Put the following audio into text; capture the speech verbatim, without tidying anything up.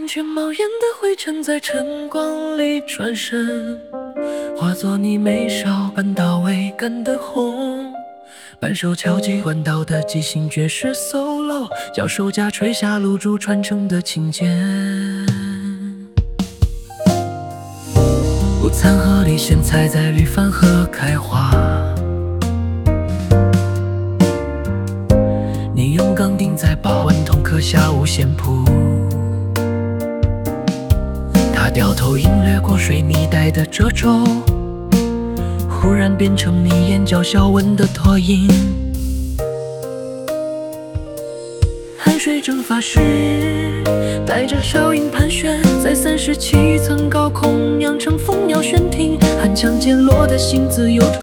感觉冒烟的灰尘在晨光里转身，化作你眉梢般到位感的红。半手敲击换到的即兴爵士 solo， 脚手架垂下露珠传承的琴键。午餐盒里咸菜在绿饭盒开花，你用钢钉在保温桶刻下五线谱。他掉头隐掠过水泥带的褶皱，忽然变成你眼角小纹的投影。汗水蒸发时，带着哨音盘旋在三十七层高空，酿成蜂鸟悬停，寒枪溅落的星子有